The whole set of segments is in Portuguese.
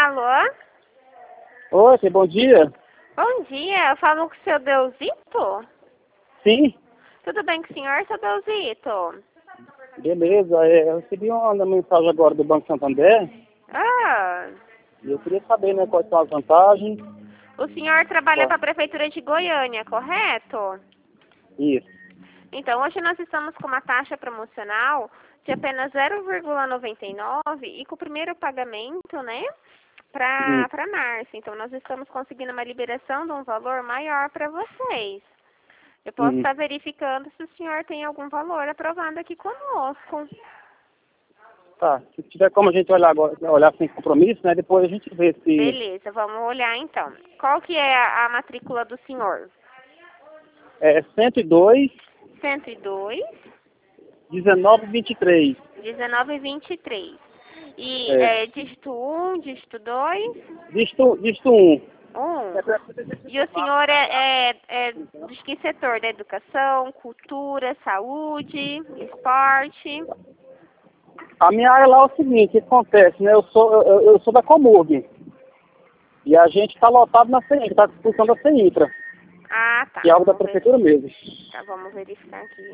Alô? Oi, bom dia. Bom dia, eu falo com o seu Deusito? Sim, Tudo bem com o senhor, seu Deusito? beleza. Eu recebi uma mensagem agora do Banco Santander Ah, e eu queria saber, né, quais são as vantagens. o senhor trabalha Qual- para a Prefeitura de Goiânia, correto? Isso. Então, hoje nós estamos com uma taxa promocional de apenas 0,99 e com o primeiro pagamento, né, Hum. para março. Então, nós estamos conseguindo uma liberação de um valor maior para vocês. Eu posso Uhum. estar verificando se o senhor tem algum valor aprovado aqui conosco. Tá, se tiver como a gente olhar agora, olhar sem compromisso, né, depois a gente vê se Beleza, vamos olhar então. Qual que é a matrícula do senhor? é 102, 102, 19, 23. 1923. E É. dígito 1, dígito 2, Disto 1. 1. E o senhor é de que setor? Da educação, cultura, saúde, esporte? A minha área lá é o seguinte, o que acontece, né, eu sou da Comurg e a gente está lotado na CEINFRA, está discussão da CEINFRA, Ah, tá. que é algo da Vamos prefeitura mesmo. Tá, vamos verificar aqui.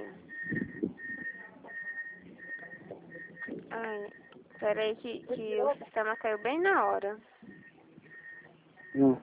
Ai, peraí que o sistema caiu bem na hora. Hum.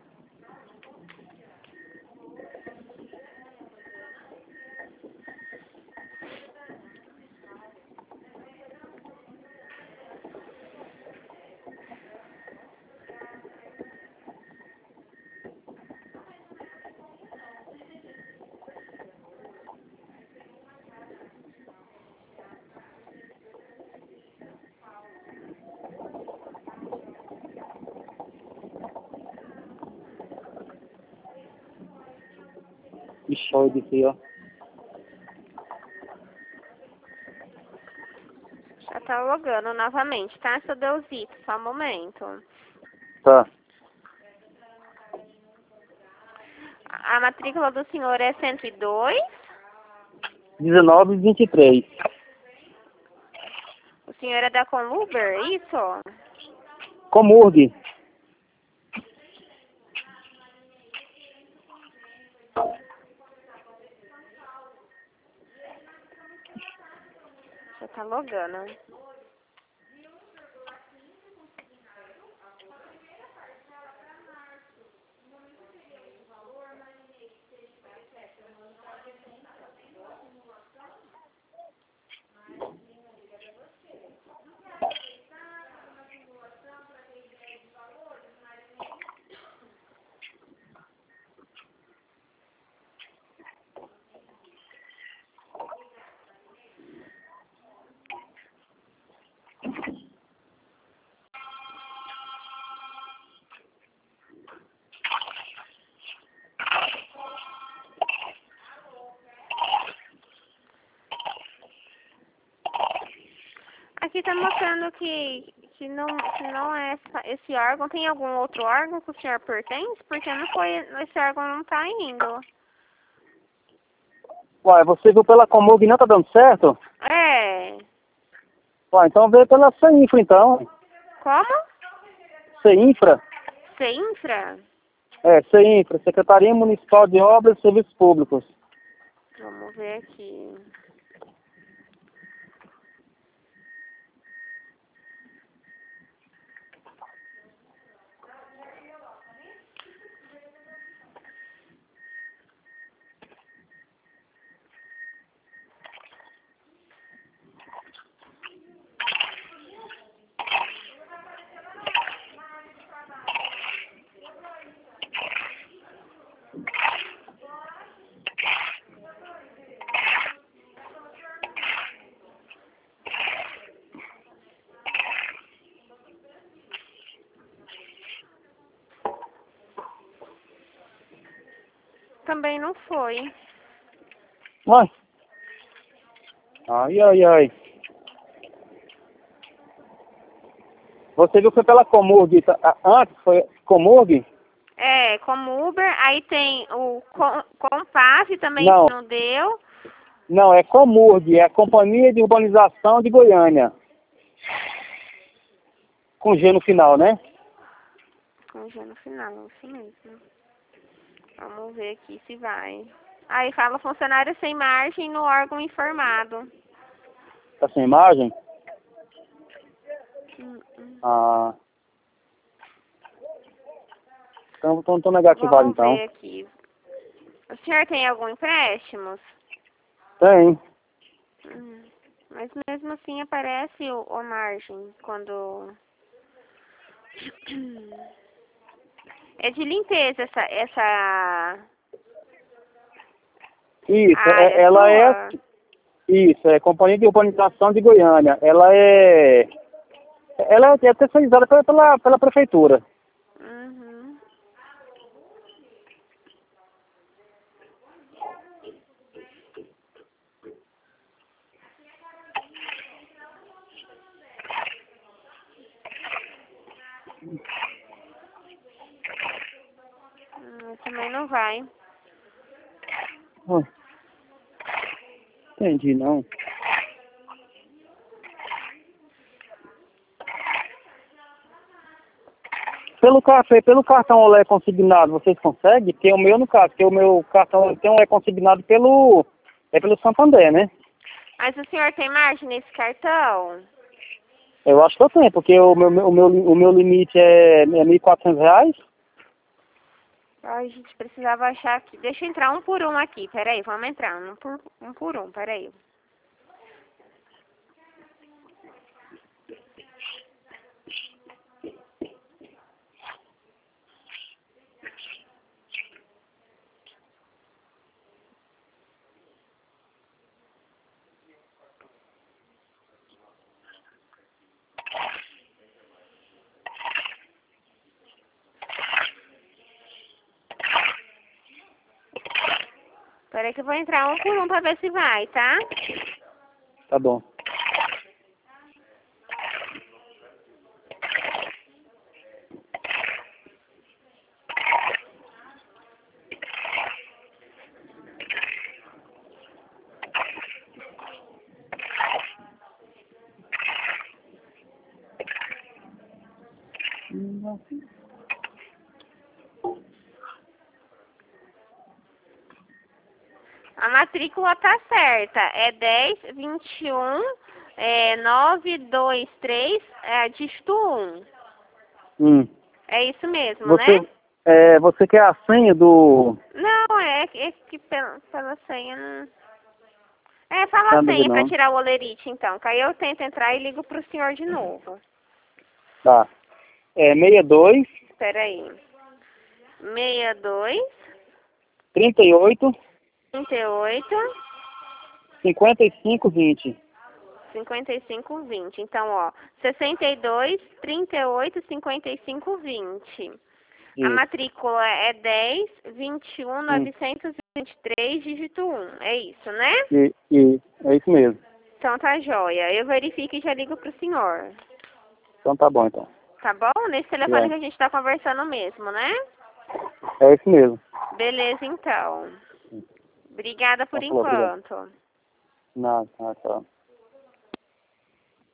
Ixi, olha aqui, ó. Já tá logando novamente, tá, seu Deusito? Só um momento. Tá. A matrícula do senhor é 102. 19 e 23. O senhor é da Conluber, isso? Comurg. Já tá logando. Aqui tá mostrando que não é esse órgão. Tem algum outro órgão que o senhor pertence? Porque não foi, esse órgão não tá indo. Ué, você viu pela Comurg e não tá dando certo? É. Ué, então veio pela CEINFRA, então. Como? CEINFRA. CEINFRA? É, CEINFRA, Secretaria Municipal de Obras e Serviços Públicos. Vamos ver aqui. Também não foi. Ué. Ai, ai, ai. Você viu que foi pela Comurg, antes foi Comurg? É, como Uber, aí tem o Compass também Não, que não deu. não, é Comurg, é a Companhia de Urbanização de Goiânia. Com G no final, né? Com G no final, isso mesmo. Vamos ver aqui se vai. Aí fala funcionário sem margem no órgão informado. Tá sem imagem? Hum. Então tô negativado, então. Vamos ver aqui. O senhor tem algum empréstimo? Tem. Mas mesmo assim aparece o margem quando... É de limpeza essa... Isso, ela sua? é... Isso, é Companhia de Urbanização de Goiânia. Ela é terceirizada pela prefeitura. Uhum. Também não vai. Entendi, não. Pelo cartão Olé consignado, vocês conseguem? Porque o meu, no caso, porque o meu cartão é consignado pelo Santander, né? Mas o senhor tem margem nesse cartão? Eu acho que eu tenho, porque o meu limite é R$1.400. Ai, a gente precisava achar aqui. Deixa eu entrar um por um aqui. Peraí, vamos entrar um por um. Peraí. Peraí que eu vou entrar um por um pra ver se vai, tá? Tá bom. A matrícula tá certa. É 1021-923, dígito 1. É isso mesmo, né? Você quer a senha do... Não, é que pela senha não... fala a Não, senha pra não. tirar o olerite, então. Que aí eu tento entrar e ligo pro senhor de novo. Tá. 62... Peraí. 62... 38... 38... 55, 20. 55, 20. Então, ó, 62, 38, 55, 20. A Isso. matrícula é 10, 21, 923, dígito 1. É isso, né? É isso mesmo. Então tá joia. Eu verifico e já ligo pro senhor. Então tá bom, então. Tá bom? Nesse telefone que a gente tá conversando mesmo, né? É isso mesmo. Beleza, então. Obrigada por Então, falou, obrigado. enquanto. Não, tá.